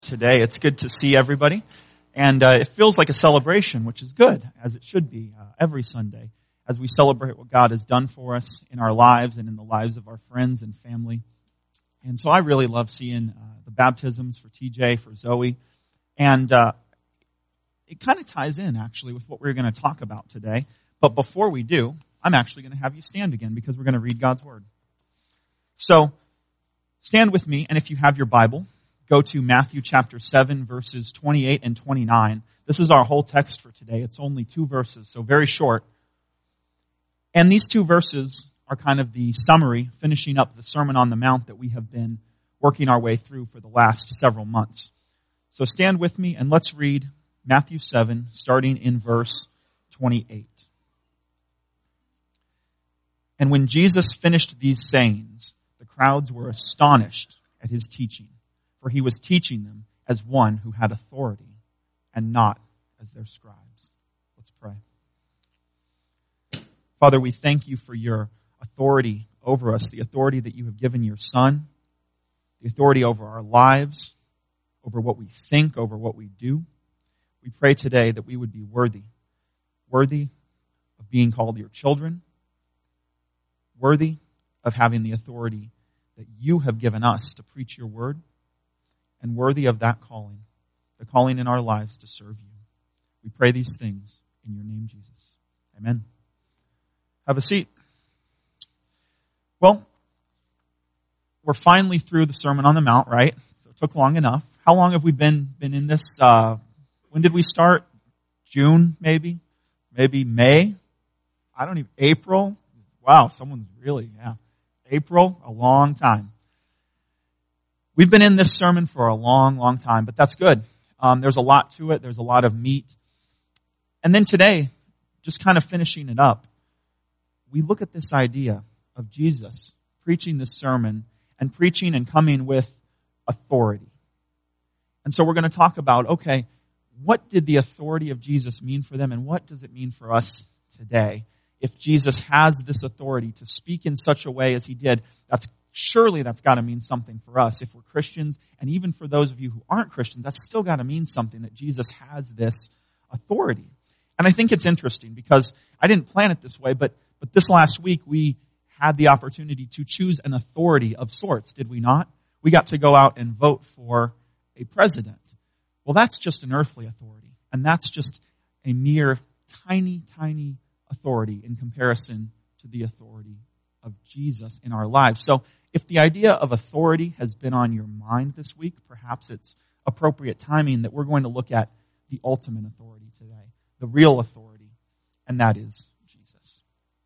Today. It's good to see everybody, and it feels like a celebration, which is good, as it should be every Sunday, as we celebrate what God has done for us in our lives and in the lives of our friends and family. And so I really love seeing the baptisms for TJ, for Zoe, and it kind of ties in, actually, with what we're going to talk about today. But before we do, I'm actually going to have you stand again, because we're going to read God's Word. So, stand with me, and if you have your Bible, go to Matthew chapter 7, verses 28 and 29. This is our whole text for today. It's only 2 verses, so very short. And these 2 verses are kind of the summary, finishing up the Sermon on the Mount that we have been working our way through for the last several months. So stand with me, and let's read Matthew 7, starting in verse 28. And when Jesus finished these sayings, the crowds were astonished at his teaching, for he was teaching them as one who had authority and not as their scribes. Let's pray. Father, we thank you for your authority over us, the authority that you have given your Son, the authority over our lives, over what we think, over what we do. We pray today that we would be worthy of being called your children, worthy of having the authority that you have given us to preach your word, and worthy of that calling, the calling in our lives to serve you. We pray these things in your name, Jesus. Amen. Have a seat. Well, we're finally through the Sermon on the Mount, right? So it took long enough. How long have we been in this? When did we start? June, maybe? Maybe May? April? Wow, someone's really, April, a long time. We've been in this sermon for a long, long time, but that's good. There's a lot to it. There's a lot of meat. And then today, just kind of finishing it up, we look at this idea of Jesus preaching this sermon and preaching and coming with authority. And so we're going to talk about, okay, what did the authority of Jesus mean for them, and what does it mean for us today? If Jesus has this authority to speak in such a way as he did, surely that's got to mean something for us. If we're Christians, and even for those of you who aren't Christians, that's still got to mean something, that Jesus has this authority. And I think it's interesting, because I didn't plan it this way, but this last week we had the opportunity to choose an authority of sorts, did we not? We got to go out and vote for a president. Well, that's just an earthly authority, and that's just a mere tiny, tiny authority in comparison to the authority of Jesus in our lives. So if the idea of authority has been on your mind this week, perhaps it's appropriate timing that we're going to look at the ultimate authority today, the real authority, and that is Jesus.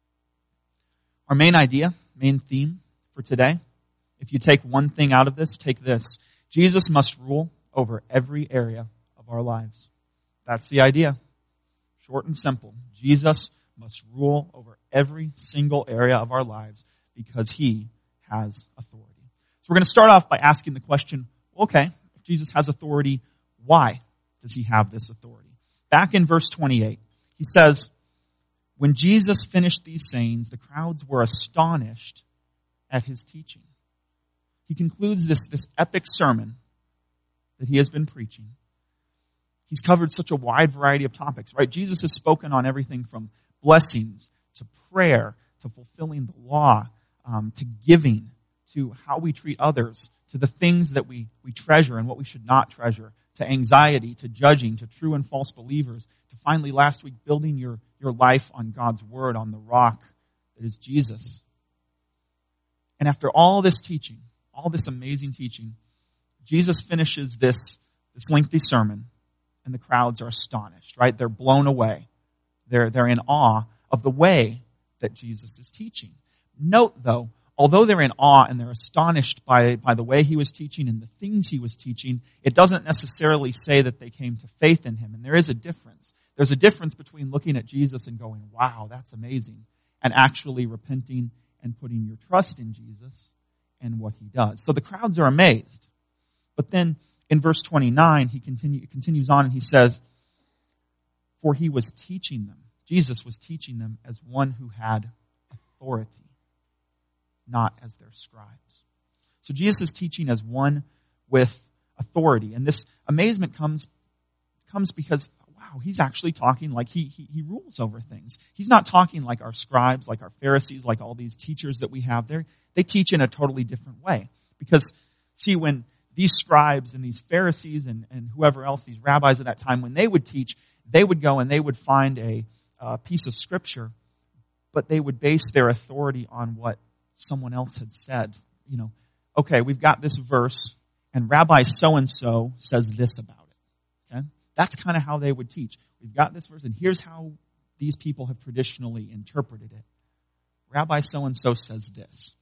Our main theme for today, if you take one thing out of this, take this: Jesus must rule over every area of our lives. That's the idea. Short and simple. Jesus must rule over every single area of our lives because he has authority. So we're going to start off by asking the question, okay, if Jesus has authority, why does he have this authority? Back in verse 28, he says, when Jesus finished these sayings, the crowds were astonished at his teaching. He concludes this epic sermon that he has been preaching. He's covered such a wide variety of topics, right? Jesus has spoken on everything from blessings to prayer to fulfilling the law, to giving, to how we treat others, to the things that we treasure and what we should not treasure, to anxiety, to judging, to true and false believers, to finally last week building your life on God's word, on the rock that is Jesus. And after all this teaching, all this amazing teaching, Jesus finishes this lengthy sermon, and the crowds are astonished, right? They're blown away. They're in awe of the way that Jesus is teaching. Note, though, although they're in awe and they're astonished by the way he was teaching and the things he was teaching, it doesn't necessarily say that they came to faith in him. And there is a difference. There's a difference between looking at Jesus and going, wow, that's amazing, and actually repenting and putting your trust in Jesus and what he does. So the crowds are amazed. But then in verse 29, he continues on and he says, for he was teaching them. Jesus was teaching them as one who had authority, not as their scribes. So Jesus is teaching as one with authority. And this amazement comes because, wow, he's actually talking like he rules over things. He's not talking like our scribes, like our Pharisees, like all these teachers that we have there. They teach in a totally different way. Because, see, when these scribes and these Pharisees and whoever else, these rabbis at that time, when they would teach, they would go and they would find a piece of scripture, but they would base their authority on what someone else had said. You know, okay, we've got this verse, and Rabbi so-and-so says this about it. Okay? That's kind of how they would teach. We've got this verse, and here's how these people have traditionally interpreted it. Rabbi so-and-so says this.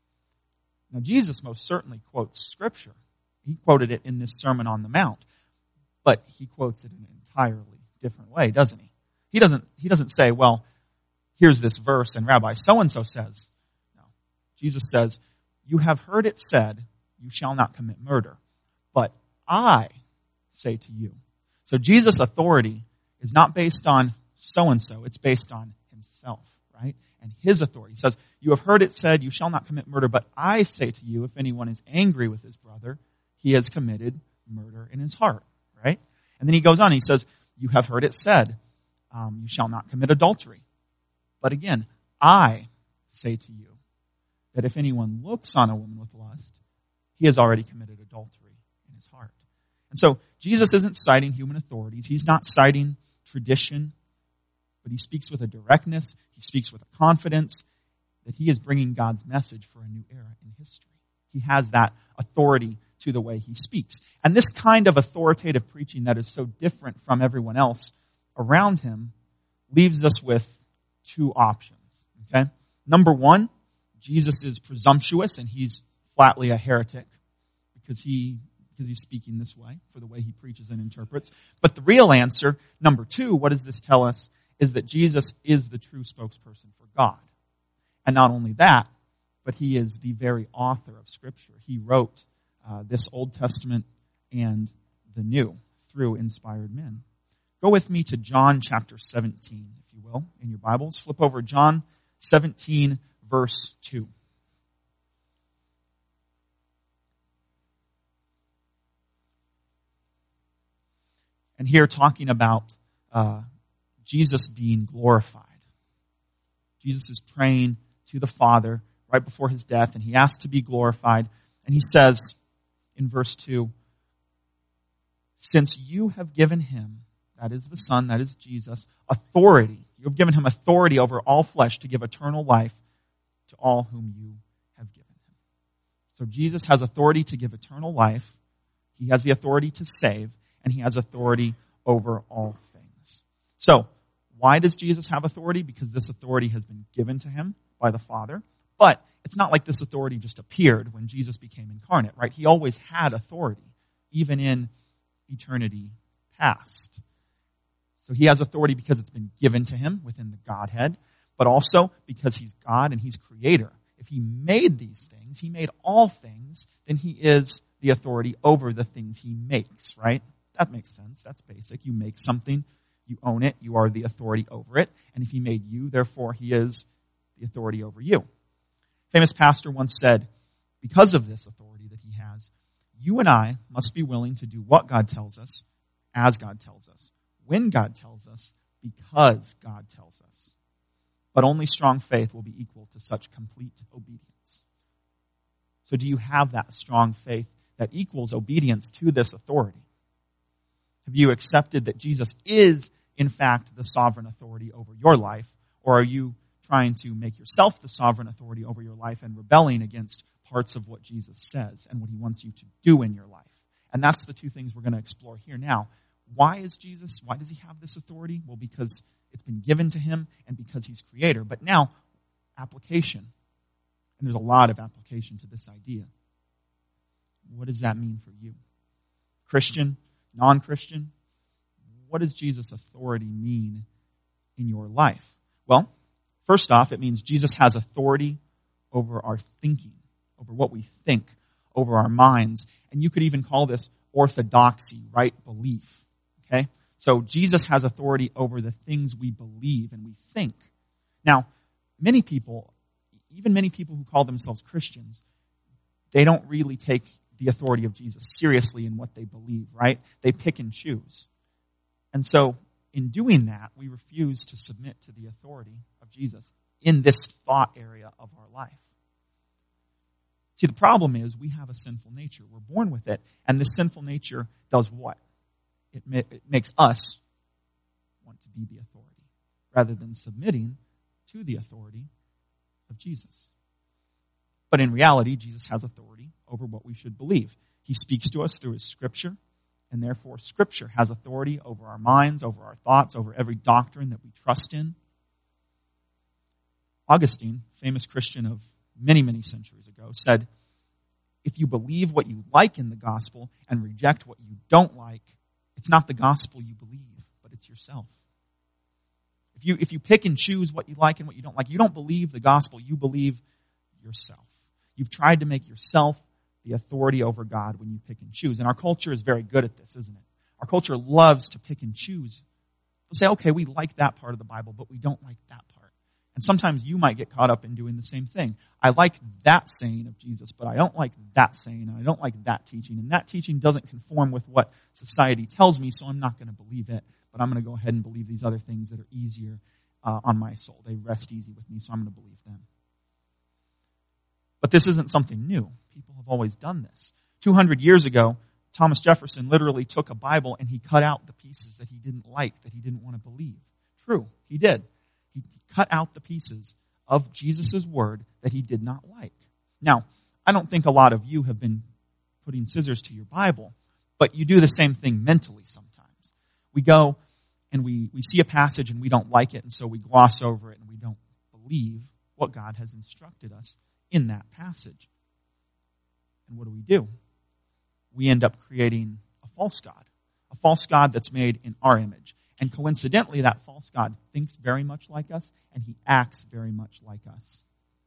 Now, Jesus most certainly quotes Scripture. He quoted it in this Sermon on the Mount, but he quotes it in an entirely different way, doesn't he? He doesn't say, well, here's this verse, and Rabbi so-and-so says. No. Jesus says, you have heard it said, you shall not commit murder. But I say to you. So Jesus' authority is not based on so-and-so. It's based on himself, right? And his authority. He says, you have heard it said, you shall not commit murder. But I say to you, if anyone is angry with his brother, he has committed murder in his heart, right? And then he goes on, he says, you have heard it said, you shall not commit adultery. But again, I say to you that if anyone looks on a woman with lust, he has already committed adultery in his heart. And so Jesus isn't citing human authorities. He's not citing tradition, but he speaks with a directness. He speaks with a confidence that he is bringing God's message for a new era in history. He has that authority to the way he speaks. And this kind of authoritative preaching that is so different from everyone else around him leaves us with two options. Okay? Number one, Jesus is presumptuous and he's flatly a heretic because he's speaking this way for the way he preaches and interprets. But the real answer, number two, what does this tell us, is that Jesus is the true spokesperson for God. And not only that, but he is the very author of Scripture. He wrote this Old Testament and the New through inspired men. Go with me to John chapter 17, if you will, in your Bibles. Flip over John 17, verse 2. And here talking about Jesus being glorified. Jesus is praying to the Father right before his death, and he asks to be glorified. And he says in verse 2, since you have given him, that is the Son, that is Jesus, authority. You have given him authority over all flesh to give eternal life to all whom you have given him. So Jesus has authority to give eternal life. He has the authority to save, and he has authority over all things. So, why does Jesus have authority? Because this authority has been given to him by the Father. But it's not like this authority just appeared when Jesus became incarnate, right? He always had authority, even in eternity past. So he has authority because it's been given to him within the Godhead, but also because he's God and he's creator. If he made these things, he made all things, then he is the authority over the things he makes, right? That makes sense. That's basic. You make something, you own it, you are the authority over it. And if he made you, therefore he is the authority over you. Famous pastor once said, because of this authority that he has, you and I must be willing to do what God tells us, as God tells us, when God tells us, because God tells us. But only strong faith will be equal to such complete obedience. So do you have that strong faith that equals obedience to this authority? Have you accepted that Jesus is, in fact, the sovereign authority over your life? Or are you trying to make yourself the sovereign authority over your life and rebelling against parts of what Jesus says and what he wants you to do in your life? And that's the two things we're going to explore here now. Why does he have this authority? Well, because it's been given to him and because he's creator. But now, application. And there's a lot of application to this idea. What does that mean for you? Christian, non-Christian? What does Jesus' authority mean in your life? Well, first off, it means Jesus has authority over our thinking, over what we think, over our minds. And you could even call this orthodoxy, right belief. Okay? So Jesus has authority over the things we believe and we think. Now, many people, even many people who call themselves Christians, they don't really take the authority of Jesus seriously in what they believe, right? They pick and choose. And so in doing that, we refuse to submit to the authority of Jesus in this thought area of our life. See, the problem is we have a sinful nature. We're born with it. And this sinful nature does what? It makes us want to be the authority rather than submitting to the authority of Jesus. But in reality, Jesus has authority over what we should believe. He speaks to us through his Scripture, and therefore Scripture has authority over our minds, over our thoughts, over every doctrine that we trust in. Augustine, famous Christian of many, many centuries ago, said, if you believe what you like in the gospel and reject what you don't like, it's not the gospel you believe, but it's yourself. If you pick and choose what you like and what you don't believe the gospel, you believe yourself. You've tried to make yourself the authority over God when you pick and choose. And our culture is very good at this, isn't it? Our culture loves to pick and choose. They'll say, okay, we like that part of the Bible, but we don't like that part. And sometimes you might get caught up in doing the same thing. I like that saying of Jesus, but I don't like that saying, and I don't like that teaching. And that teaching doesn't conform with what society tells me, so I'm not going to believe it. But I'm going to go ahead and believe these other things that are easier on my soul. They rest easy with me, so I'm going to believe them. But this isn't something new. People have always done this. 200 years ago, Thomas Jefferson literally took a Bible and he cut out the pieces that he didn't like, that he didn't want to believe. True, he did. He cut out the pieces of Jesus' word that he did not like. Now, I don't think a lot of you have been putting scissors to your Bible, but you do the same thing mentally sometimes. We go and we see a passage and we don't like it, and so we gloss over it and we don't believe what God has instructed us in that passage. And what do? We end up creating a false God that's made in our image. And coincidentally, that false God thinks very much like us, and he acts very much like us.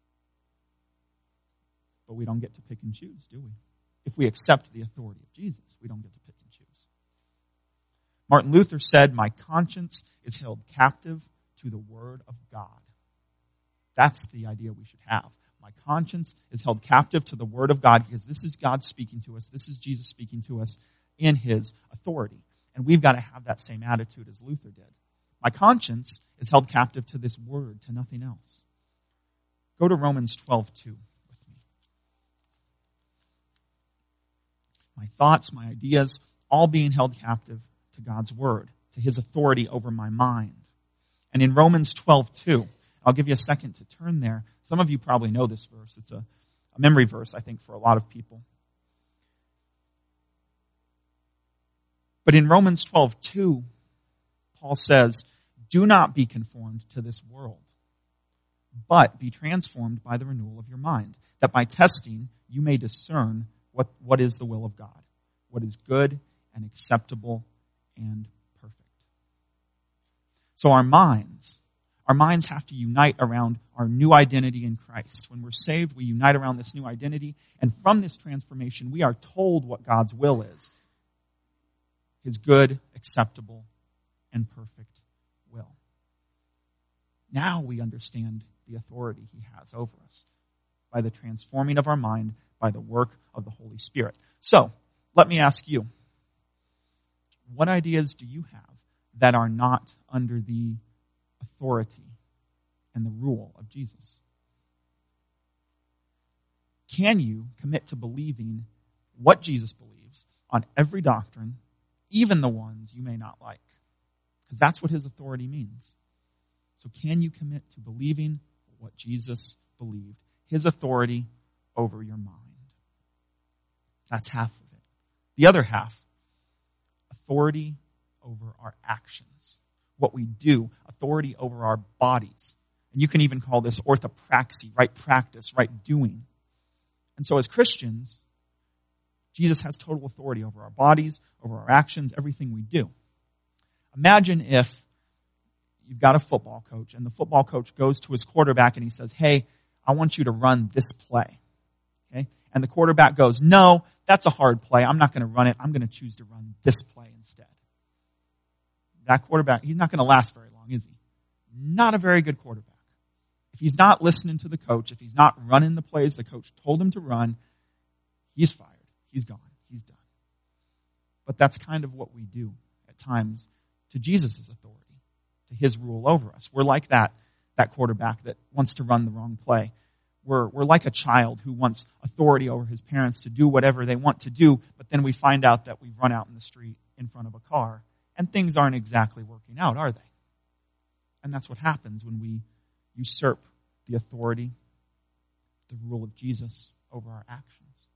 But we don't get to pick and choose, do we? If we accept the authority of Jesus, we don't get to pick and choose. Martin Luther said, my conscience is held captive to the word of God. That's the idea we should have. My conscience is held captive to the word of God because this is God speaking to us. This is Jesus speaking to us in his authority. And we've got to have that same attitude as Luther did. My conscience is held captive to this word, to nothing else. Go to Romans 12:2 with me. My thoughts, my ideas, all being held captive to God's word, to his authority over my mind. And in Romans 12:2, I'll give you a second to turn there. Some of you probably know this verse. It's a memory verse, I think, for a lot of people. But in Romans 12:2, Paul says, do not be conformed to this world, but be transformed by the renewal of your mind, that by testing you may discern what is the will of God, what is good and acceptable and perfect. So our minds have to unite around our new identity in Christ. When we're saved, we unite around this new identity, and from this transformation, we are told what God's will is. His good, acceptable, and perfect will. Now we understand the authority he has over us by the transforming of our mind, by the work of the Holy Spirit. So, let me ask you, what ideas do you have that are not under the authority and the rule of Jesus? Can you commit to believing what Jesus believes on every doctrine, even the ones you may not like? Because that's what his authority means. So can you commit to believing what Jesus believed? His authority over your mind. That's half of it. The other half, authority over our actions. What we do, authority over our bodies. And you can even call this orthopraxy, right practice, right doing. And so as Christians, Jesus has total authority over our bodies, over our actions, everything we do. Imagine if you've got a football coach and the football coach goes to his quarterback and he says, hey, I want you to run this play. Okay? And the quarterback goes, no, that's a hard play. I'm not going to run it. I'm going to choose to run this play instead. That quarterback, he's not going to last very long, is he? Not a very good quarterback. If he's not listening to the coach, if he's not running the plays the coach told him to run, he's fired. He's gone. He's done. But that's kind of what we do at times to Jesus' authority, to his rule over us. We're like that quarterback that wants to run the wrong play. We're like a child who wants authority over his parents to do whatever they want to do, but then we find out that we've run out in the street in front of a car, and things aren't exactly working out, are they? And that's what happens when we usurp the authority, the rule of Jesus over our actions.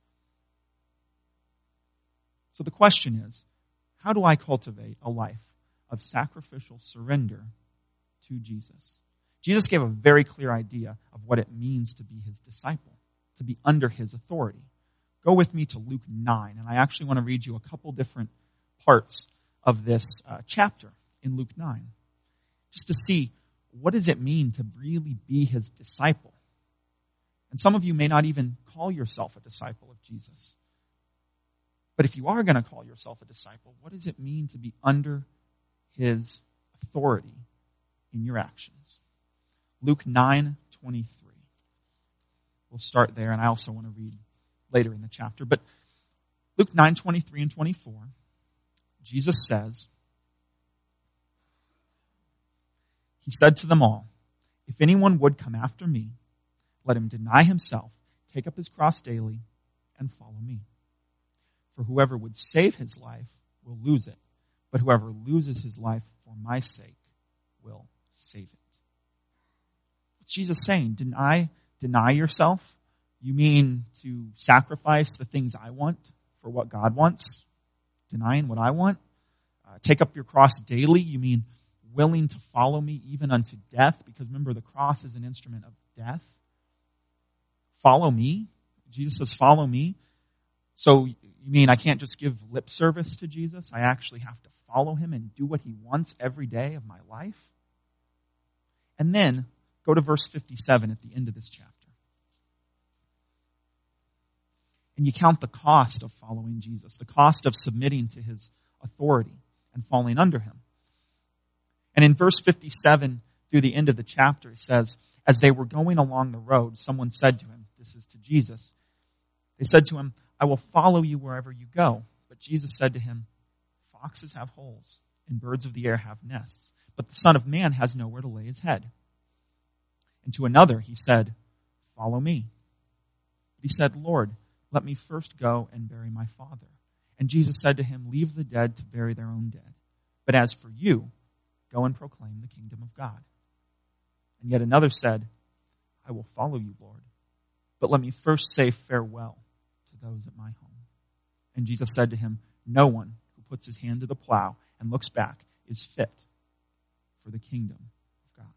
So the question is, how do I cultivate a life of sacrificial surrender to Jesus? Jesus gave a very clear idea of what it means to be his disciple, to be under his authority. Go with me to Luke 9, and I actually want to read you a couple different parts of this chapter in Luke 9, just to see what does it mean to really be his disciple. And some of you may not even call yourself a disciple of Jesus. But if you are going to call yourself a disciple, what does it mean to be under his authority in your actions? Luke 9:23. We'll start there, and I also want to read later in the chapter. But Luke 9:23 and 24, Jesus says, he said to them all, "If anyone would come after me, let him deny himself, take up his cross daily, and follow me. For whoever would save his life will lose it, but whoever loses his life for my sake will save it." What's Jesus saying? Deny yourself? You mean to sacrifice the things I want for what God wants? Denying what I want? Take up your cross daily? You mean willing to follow me even unto death? Because remember, the cross is an instrument of death. Follow me? Jesus says, follow me. So you mean I can't just give lip service to Jesus? I actually have to follow him and do what he wants every day of my life? And then go to verse 57 at the end of this chapter. And you count the cost of following Jesus, the cost of submitting to his authority and falling under him. And in verse 57 through the end of the chapter, it says, as they were going along the road, someone said to him, this is to Jesus, they said to him, "I will follow you wherever you go." But Jesus said to him, "Foxes have holes, and birds of the air have nests, but the Son of Man has nowhere to lay his head." And to another he said, "Follow me." But he said, "Lord, let me first go and bury my father." And Jesus said to him, "Leave the dead to bury their own dead. But as for you, go and proclaim the kingdom of God." And yet another said, "I will follow you, Lord, but let me first say farewell to those at my home." And Jesus said to him, "No one who puts his hand to the plow and looks back is fit for the kingdom of God."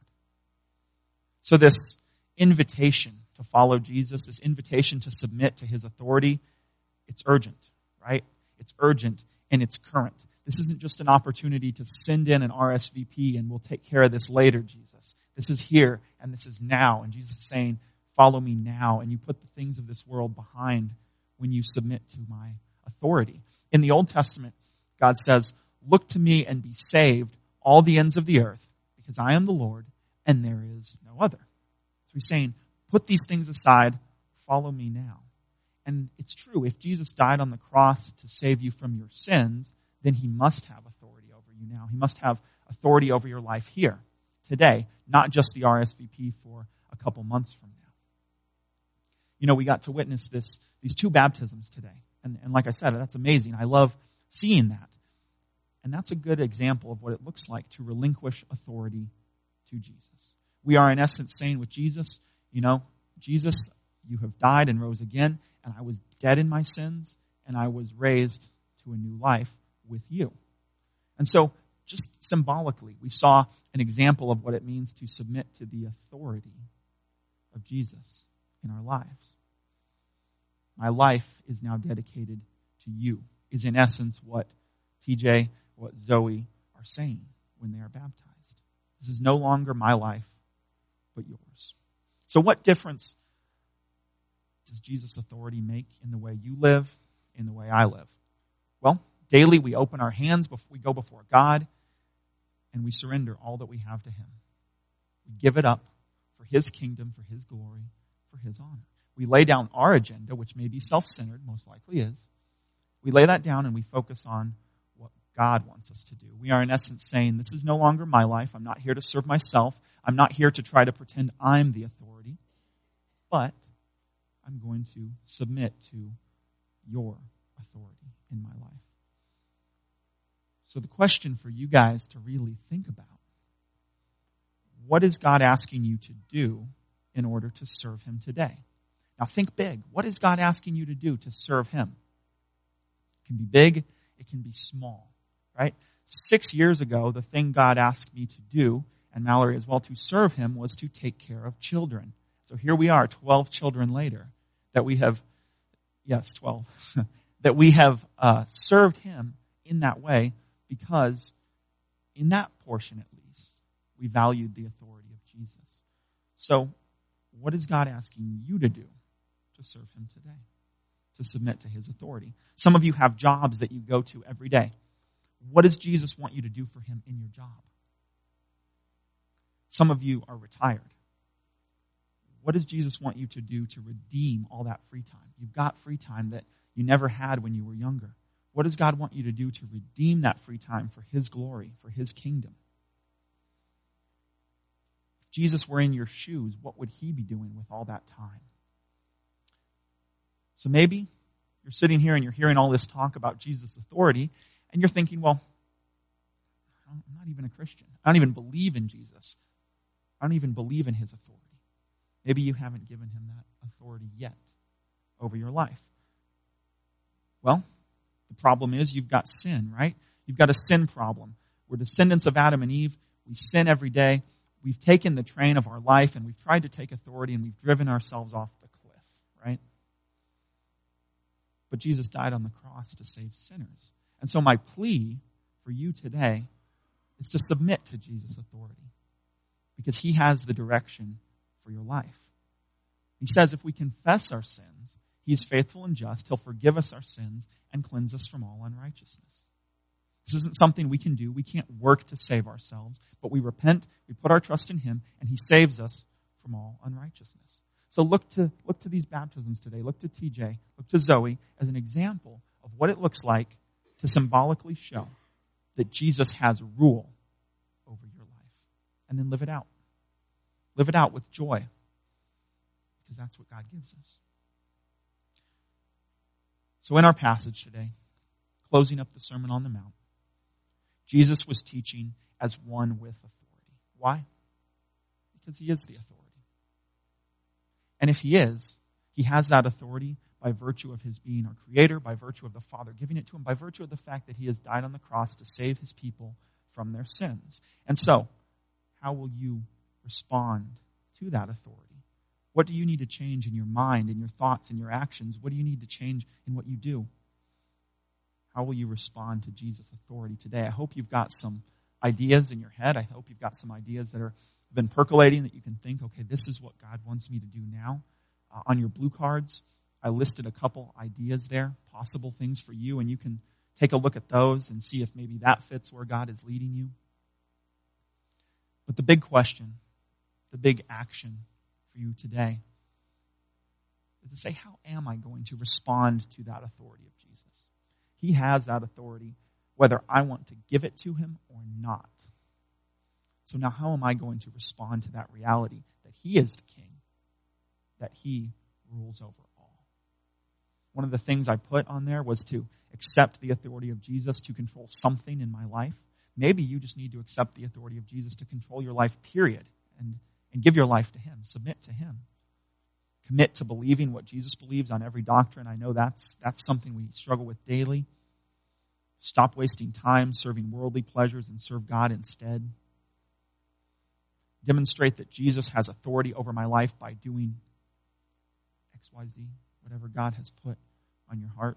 So this invitation to follow Jesus, this invitation to submit to his authority, it's urgent, right? It's urgent and it's current. This isn't just an opportunity to send in an RSVP and we'll take care of this later, Jesus. This is here and this is now. And Jesus is saying, follow me now. And you put the things of this world behind when you submit to my authority. In the Old Testament, God says, "Look to me and be saved, all the ends of the earth, because I am the Lord and there is no other." So he's saying, put these things aside, follow me now. And it's true, if Jesus died on the cross to save you from your sins, then he must have authority over you now. He must have authority over your life here, today, not just the RSVP for a couple months from now. You know, we got to witness these two baptisms today. And like I said, that's amazing. I love seeing that. And that's a good example of what it looks like to relinquish authority to Jesus. We are in essence saying with Jesus, you know, Jesus, you have died and rose again, and I was dead in my sins, and I was raised to a new life with you. And so, just symbolically, we saw an example of what it means to submit to the authority of Jesus in our lives. My life is now dedicated to you, is in essence what TJ, what Zoe are saying when they are baptized. This is no longer my life, but yours. So what difference does Jesus' authority make in the way you live, in the way I live? Well, daily we open our hands, we go before God, and we surrender all that we have to him. We give it up for his kingdom, for his glory, for his honor. We lay down our agenda, which may be self-centered, most likely is, We lay that down and we focus on what God wants us to do. We are in essence saying, this is no longer my life. I'm not here to serve myself. I'm not here to try to pretend I'm the authority. But I'm going to submit to your authority in my life. So the question for you guys to really think about, what is God asking you to do in order to serve him today? Now think big. What is God asking you to do to serve him? It can be big, it can be small, right? 6 years ago, the thing God asked me to do, and Mallory as well, to serve him was to take care of children. So here we are, 12 children later, that we have, yes, 12, that we have served him in that way because in that portion at least, we valued the authority of Jesus. So what is God asking you to do to serve him today? To submit to his authority. Some of you have jobs that you go to every day. What does Jesus want you to do for him in your job? Some of you are retired. What does Jesus want you to do to redeem all that free time? You've got free time that you never had when you were younger. What does God want you to do to redeem that free time for his glory, for his kingdom? If Jesus were in your shoes, what would he be doing with all that time? So maybe you're sitting here and you're hearing all this talk about Jesus' authority, and you're thinking, well, I'm not even a Christian. I don't even believe in Jesus. I don't even believe in his authority. Maybe you haven't given him that authority yet over your life. Well, the problem is you've got sin, right? You've got a sin problem. We're descendants of Adam and Eve. We sin every day. We've taken the train of our life and we've tried to take authority and we've driven ourselves off the cliff, right? But Jesus died on the cross to save sinners. And so my plea for you today is to submit to Jesus' authority because he has the direction for your life. He says if we confess our sins, he is faithful and just. He'll forgive us our sins and cleanse us from all unrighteousness. This isn't something we can do. We can't work to save ourselves, but we repent, we put our trust in him, and he saves us from all unrighteousness. So look to these baptisms today. Look to TJ, look to Zoe as an example of what it looks like to symbolically show that Jesus has rule over your life. And then live it out. Live it out with joy. Because that's what God gives us. So in our passage today, closing up the Sermon on the Mount, Jesus was teaching as one with authority. Why? Because he is the authority. And if he is, he has that authority by virtue of his being our creator, by virtue of the Father giving it to him, by virtue of the fact that he has died on the cross to save his people from their sins. And so, how will you respond to that authority? What do you need to change in your mind, in your thoughts, in your actions? What do you need to change in what you do? How will you respond to Jesus' authority today? I hope you've got some ideas in your head. I hope you've got some ideas that have been percolating that you can think, okay, this is what God wants me to do now. On your blue cards, I listed a couple ideas there, possible things for you, and you can take a look at those and see if maybe that fits where God is leading you. But the big question, the big action for you today is to say, how am I going to respond to that authority of Jesus? He has that authority, whether I want to give it to him or not. So now how am I going to respond to that reality that he is the king, that he rules over all? One of the things I put on there was to accept the authority of Jesus to control something in my life. Maybe you just need to accept the authority of Jesus to control your life, period, and give your life to him. Submit to him. Commit to believing what Jesus believes on every doctrine. I know that's something we struggle with daily. Stop wasting time serving worldly pleasures and serve God instead. Demonstrate that Jesus has authority over my life by doing XYZ, whatever God has put on your heart.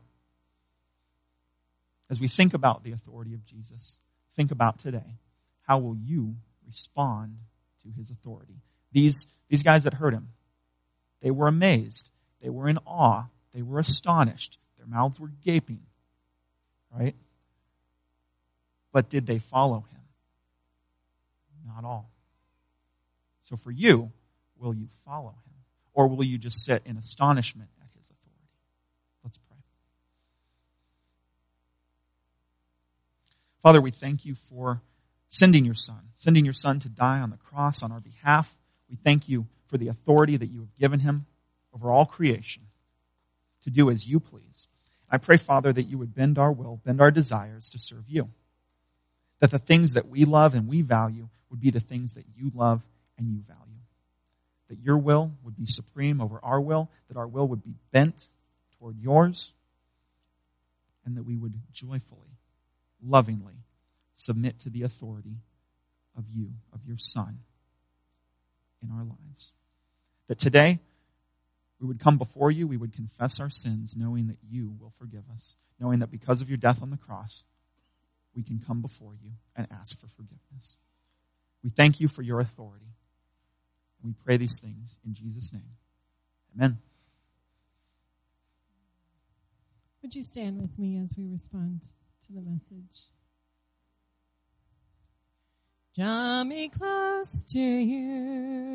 As we think about the authority of Jesus, think about today, how will you respond to his authority? These guys that heard him, they were amazed. They were in awe. They were astonished. Their mouths were gaping. Right? But did they follow him? Not all. So for you, will you follow him? Or will you just sit in astonishment at his authority? Let's pray. Father, we thank you for sending your Son to die on the cross on our behalf. We thank you for the authority that you have given him over all creation to do as you please. I pray, Father, that you would bend our will, bend our desires to serve you. That the things that we love and we value would be the things that you love and you value. That your will would be supreme over our will, that our will would be bent toward yours, and that we would joyfully, lovingly submit to the authority of you, of your Son, in our lives. That today we would come before you, we would confess our sins, knowing that you will forgive us, knowing that because of your death on the cross, we can come before you and ask for forgiveness. We thank you for your authority. We pray these things in Jesus' name. Amen. Would you stand with me as we respond to the message? Draw me close to you.